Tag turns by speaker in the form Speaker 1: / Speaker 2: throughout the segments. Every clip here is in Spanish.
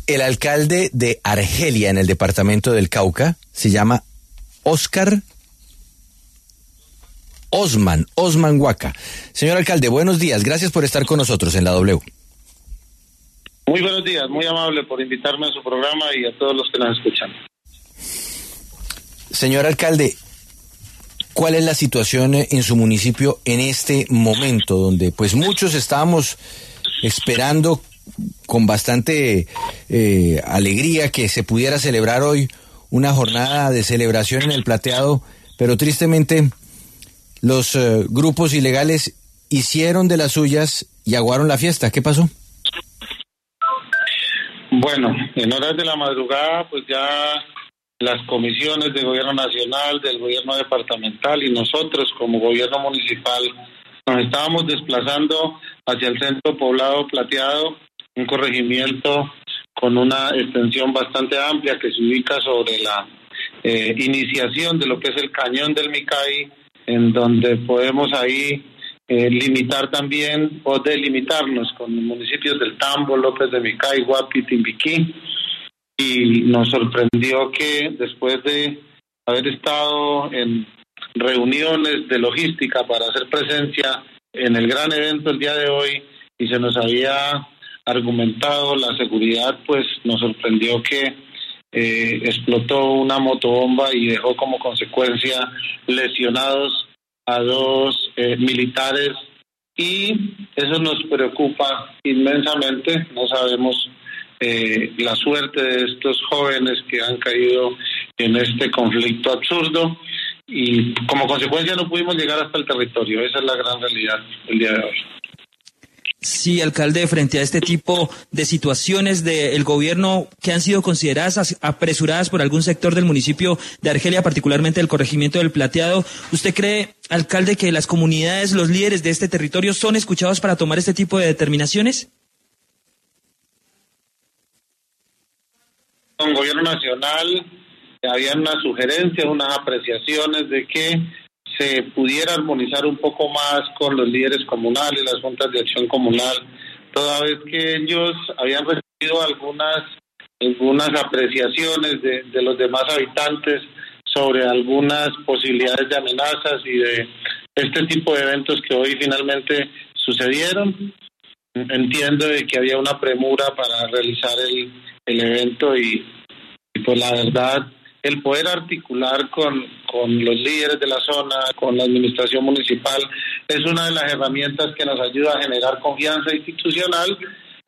Speaker 1: El alcalde de Argelia, en el departamento del Cauca, se llama Osman Huaca. Señor alcalde, buenos días. Gracias por estar con nosotros en la W.
Speaker 2: Muy buenos días, muy amable por invitarme a su programa y a todos los que nos escuchan.
Speaker 1: Señor alcalde, ¿cuál es la situación en su municipio en este momento, donde pues muchos estábamos esperando con bastante alegría que se pudiera celebrar hoy una jornada de celebración en el Plateado, pero tristemente los grupos ilegales hicieron de las suyas y aguaron la fiesta? ¿Qué pasó?
Speaker 2: Bueno, en horas de la madrugada, pues ya las comisiones de gobierno nacional, del gobierno departamental y nosotros como gobierno municipal nos estábamos desplazando hacia el centro poblado Plateado, un corregimiento con una extensión bastante amplia que se ubica sobre la iniciación de lo que es el cañón del Micay, en donde podemos ahí limitar también o delimitarnos con municipios del Tambo, López de Micay, Guapi, Timbiquí, y nos sorprendió que después de haber estado en reuniones de logística para hacer presencia en el gran evento el día de hoy y se nos había argumentado la seguridad, pues nos sorprendió que explotó una motobomba y dejó como consecuencia lesionados a 2 militares, y eso nos preocupa inmensamente. No sabemos la suerte de estos jóvenes que han caído en este conflicto absurdo y como consecuencia no pudimos llegar hasta el territorio. Esa es la gran realidad del día de hoy.
Speaker 3: Sí, alcalde, frente a este tipo de situaciones del gobierno que han sido consideradas apresuradas por algún sector del municipio de Argelia, particularmente del corregimiento del Plateado, ¿usted cree, alcalde, que las comunidades, los líderes de este territorio son escuchados para tomar este tipo de determinaciones?
Speaker 2: Con el gobierno nacional habían unas sugerencias, unas apreciaciones de que se pudiera armonizar un poco más con los líderes comunales, las juntas de acción comunal, toda vez que ellos habían recibido algunas apreciaciones de los demás habitantes sobre algunas posibilidades de amenazas y de este tipo de eventos que hoy finalmente sucedieron. Entiendo de que había una premura para realizar el evento y pues la verdad, el poder articular con los líderes de la zona, con la administración municipal, es una de las herramientas que nos ayuda a generar confianza institucional.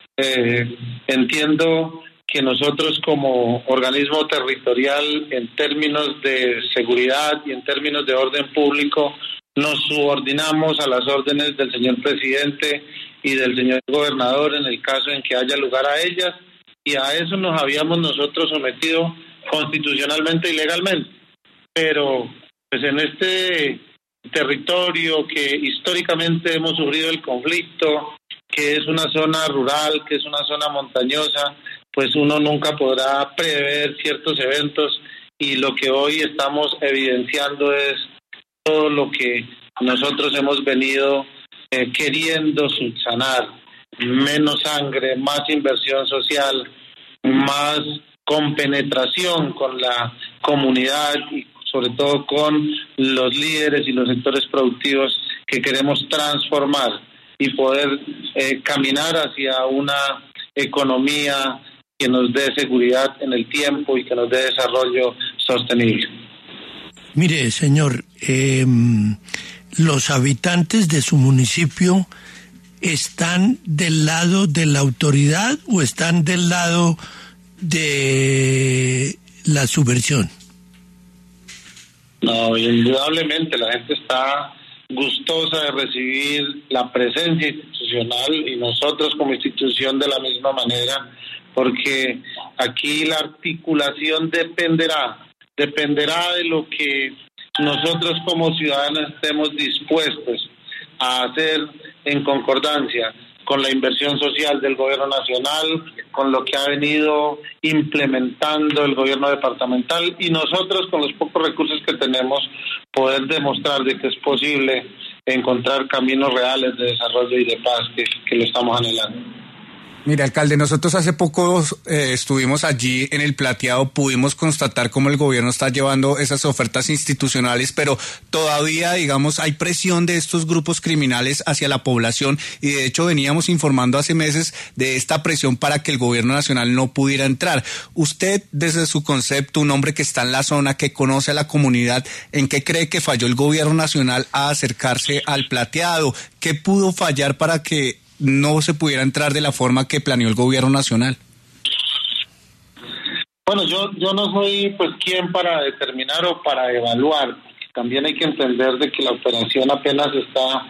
Speaker 2: Entiendo que nosotros como organismo territorial, en términos de seguridad y en términos de orden público, nos subordinamos a las órdenes del señor presidente y del señor gobernador en el caso en que haya lugar a ellas, y a eso nos habíamos nosotros sometido constitucionalmente y legalmente. Pero pues en este territorio que históricamente hemos sufrido el conflicto, que es una zona rural, que es una zona montañosa, pues uno nunca podrá prever ciertos eventos, y lo que hoy estamos evidenciando es todo lo que nosotros hemos venido queriendo subsanar: menos sangre, más inversión social, más compenetración con la comunidad y sobre todo con los líderes y los sectores productivos que queremos transformar y poder caminar hacia una economía que nos dé seguridad en el tiempo y que nos dé desarrollo sostenible.
Speaker 4: Mire, señor, los habitantes de su municipio ¿están del lado de la autoridad o están del lado de la subversión?
Speaker 2: No, indudablemente la gente está gustosa de recibir la presencia institucional y nosotros como institución de la misma manera, porque aquí la articulación dependerá de lo que nosotros como ciudadanos estemos dispuestos a hacer en concordancia con la inversión social del gobierno nacional, con lo que ha venido implementando el gobierno departamental, y nosotros con los pocos recursos que tenemos poder demostrar de que es posible encontrar caminos reales de desarrollo y de paz que lo estamos anhelando.
Speaker 5: Mire, alcalde, nosotros hace poco estuvimos allí en el Plateado, pudimos constatar cómo el gobierno está llevando esas ofertas institucionales, pero todavía, digamos, hay presión de estos grupos criminales hacia la población y de hecho veníamos informando hace meses de esta presión para que el gobierno nacional no pudiera entrar. Usted, desde su concepto, un hombre que está en la zona, que conoce a la comunidad, ¿en qué cree que falló el gobierno nacional a acercarse al Plateado? ¿Qué pudo fallar para que no se pudiera entrar de la forma que planeó el gobierno nacional?
Speaker 2: Bueno, yo no soy pues quien para determinar o para evaluar. También hay que entender de que la operación apenas está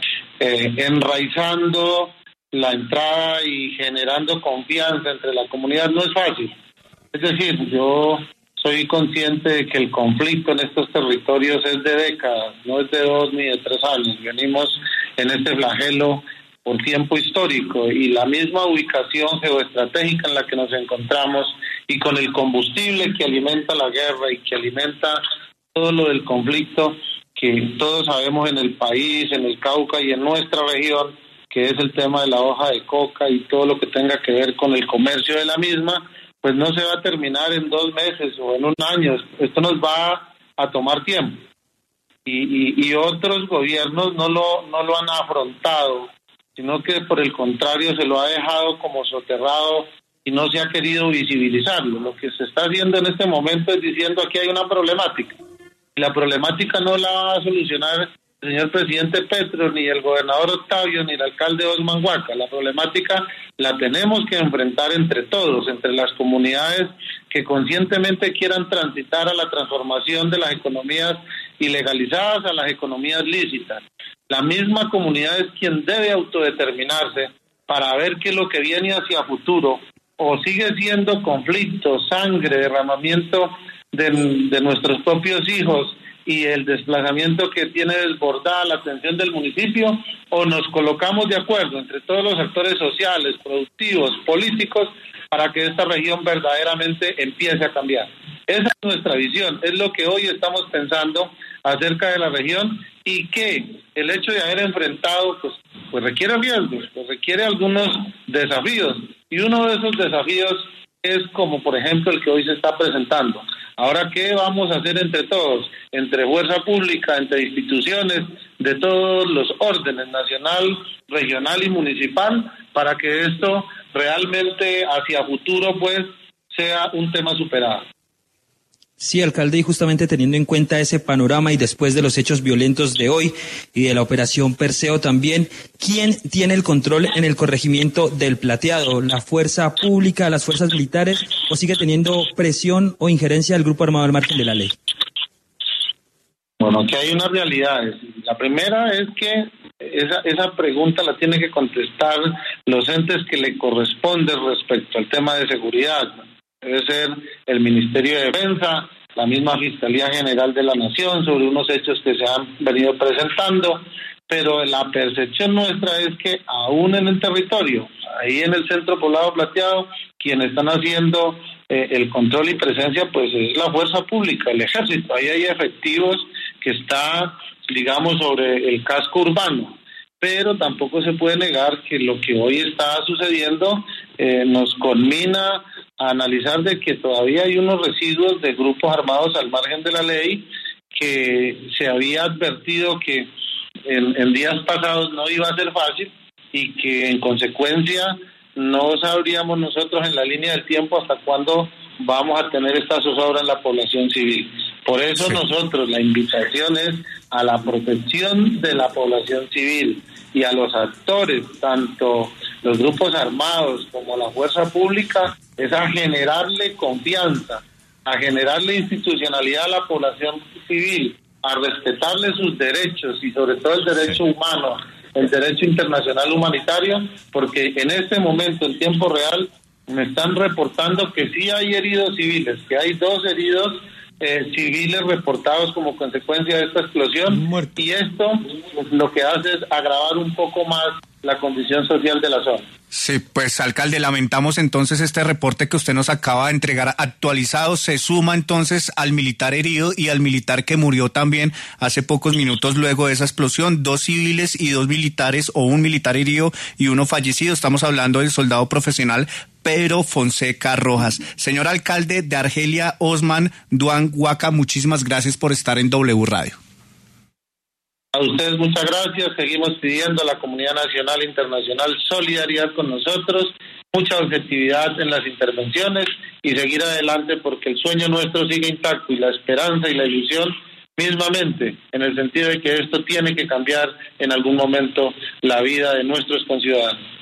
Speaker 2: enraizando la entrada y generando confianza entre la comunidad. No es fácil. Es decir, yo soy consciente de que el conflicto en estos territorios es de décadas, no es de 2 ni de 3 años. Venimos en este flagelo por tiempo histórico y la misma ubicación geoestratégica en la que nos encontramos y con el combustible que alimenta la guerra y que alimenta todo lo del conflicto que todos sabemos en el país, en el Cauca y en nuestra región, que es el tema de la hoja de coca y todo lo que tenga que ver con el comercio de la misma, pues no se va a terminar en 2 meses o en 1 año. Esto nos va a tomar tiempo y otros gobiernos no lo han afrontado, sino que por el contrario se lo ha dejado como soterrado y no se ha querido visibilizarlo. Lo que se está haciendo en este momento es diciendo aquí hay una problemática. Y la problemática no la va a solucionar el señor presidente Petro, ni el gobernador Octavio, ni el alcalde Osman Huaca. La problemática la tenemos que enfrentar entre todos, entre las comunidades que conscientemente quieran transitar a la transformación de las economías ilegalizadas a las economías lícitas. La misma comunidad es quien debe autodeterminarse para ver qué es lo que viene hacia futuro, o sigue siendo conflicto, sangre, derramamiento de nuestros propios hijos y el desplazamiento que tiene desbordada la atención del municipio, o nos colocamos de acuerdo entre todos los actores sociales, productivos, políticos, para que esta región verdaderamente empiece a cambiar. Esa es nuestra visión, es lo que hoy estamos pensando acerca de la región, y que el hecho de haber enfrentado pues requiere riesgos, pues requiere algunos desafíos, y uno de esos desafíos es como por ejemplo el que hoy se está presentando. Ahora, ¿qué vamos a hacer entre todos? Entre fuerza pública, entre instituciones de todos los órdenes, nacional, regional y municipal, para que esto realmente hacia futuro pues sea un tema superado.
Speaker 3: Sí, alcalde, y justamente teniendo en cuenta ese panorama y después de los hechos violentos de hoy y de la operación Perseo también, ¿quién tiene el control en el corregimiento del Plateado? ¿La fuerza pública, las fuerzas militares, o sigue teniendo presión o injerencia del grupo armado al margen de la ley?
Speaker 2: Bueno, que hay unas realidades. La primera es que esa pregunta la tiene que contestar los entes que le corresponden respecto al tema de seguridad. Debe ser el Ministerio de Defensa, la misma Fiscalía General de la Nación, sobre unos hechos que se han venido presentando, pero la percepción nuestra es que aún en el territorio, ahí en el centro poblado Plateado, quienes están haciendo el control y presencia, pues es la fuerza pública, el ejército. Ahí hay efectivos que está, digamos, sobre el casco urbano, pero tampoco se puede negar que lo que hoy está sucediendo nos conmina a analizar de que todavía hay unos residuos de grupos armados al margen de la ley, que se había advertido que en días pasados no iba a ser fácil y que en consecuencia no sabríamos nosotros en la línea del tiempo hasta cuándo vamos a tener esta zozobra en la población civil. Por eso nosotros la invitación es a la protección de la población civil y a los actores, tanto los grupos armados como la fuerza pública, es a generarle confianza, a generarle institucionalidad a la población civil, a respetarle sus derechos y sobre todo el derecho humano, el derecho internacional humanitario, porque en este momento, en tiempo real, me están reportando que sí hay heridos civiles, que hay 2 heridos civiles reportados como consecuencia de esta explosión, y esto lo que hace es agravar un poco más la condición social de la zona.
Speaker 5: Sí, pues alcalde, lamentamos entonces este reporte que usted nos acaba de entregar actualizado. Se suma entonces al militar herido y al militar que murió también hace pocos minutos luego de esa explosión. 2 civiles y 2 militares, o un militar herido y uno fallecido. Estamos hablando del soldado profesional Pedro Fonseca Rojas. Señor alcalde de Argelia, Osman Duan Huaca, muchísimas gracias por estar en W Radio.
Speaker 2: A ustedes muchas gracias, seguimos pidiendo a la comunidad nacional e internacional solidaridad con nosotros, mucha objetividad en las intervenciones y seguir adelante porque el sueño nuestro sigue intacto y la esperanza y la ilusión mismamente, en el sentido de que esto tiene que cambiar en algún momento la vida de nuestros conciudadanos.